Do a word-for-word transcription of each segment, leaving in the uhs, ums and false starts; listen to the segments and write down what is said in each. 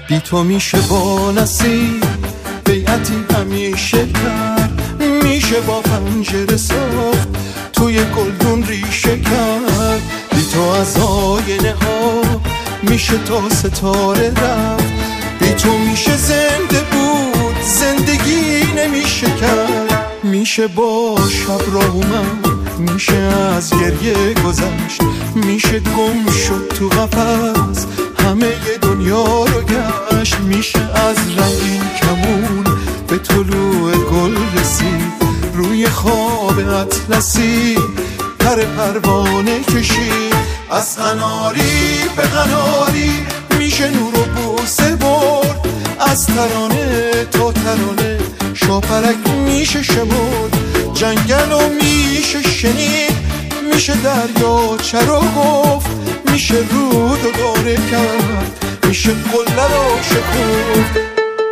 بی تو میشه با نصیب بیعتی همیشه کرد، میشه با پنجره ساخت توی گلدون ریشه کرد. بی تو از آینه ها میشه تا ستاره رفت، بی تو میشه زنده بود زندگی نمیشه کرد. میشه با شب را اومد، میشه از گریه گذشت، میشه گم شد تو قفس همه دنیا رو گشت. میشه از رنگین کمون به طلوع گل رسید، روی خواب اطلسی پر پروانه کشید. از قناری به قناری میشه نور و بوسه برد، از ترانه تا ترانه شاپرک میشه شمرد. جنگل و میشه شنید، میشه دریا چرا گفت، میشه رود و داره کرد، میشه قله رو شکفت.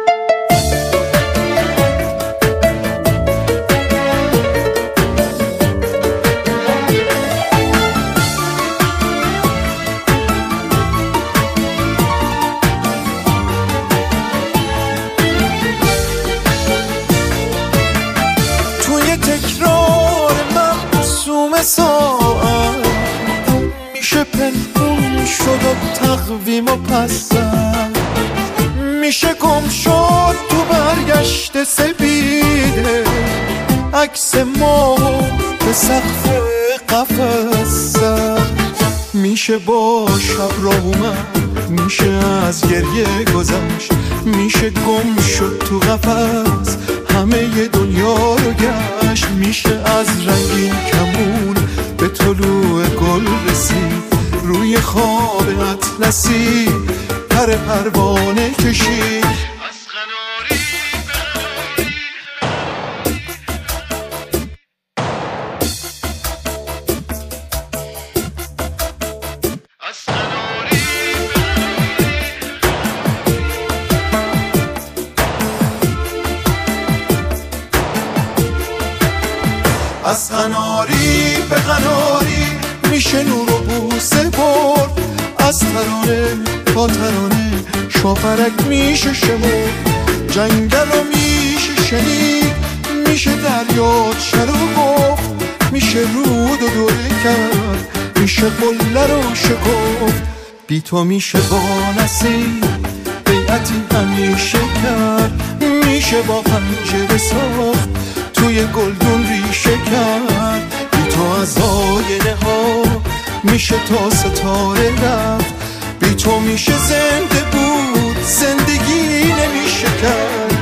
تکرار معصوم ساعت میشه پنهون شد و تقویم و پس زد، میشه گم شد تو برگشت سپیده عکس ما به سقف قفس زد. میشه با شب را اومد، میشه از گریه گذشت، میشه گم شد تو قفس همه دنیا رو گشت. میشه از رنگین کمون به طلوع گل رسید، روی خواب اطلسی پر پروانه کشید. از قناری از قناری به قناری میشه نور و بوسه برد، از ترانه تا ترانه شاپرک میشه شمرد. جنگل و میشه شنید، میشه دریا چرا گفت، میشه رود و دوره کرد، میشه قله رو شکفت. بی تو میشه با نصیب بیعتی همیشه کرد، میشه با پنجره ساخت توی گلدون ریشه کرد. بی تو از آینه ها میشه تا ستاره رفت، بی تو میشه زنده بود زندگی نمیشه کرد.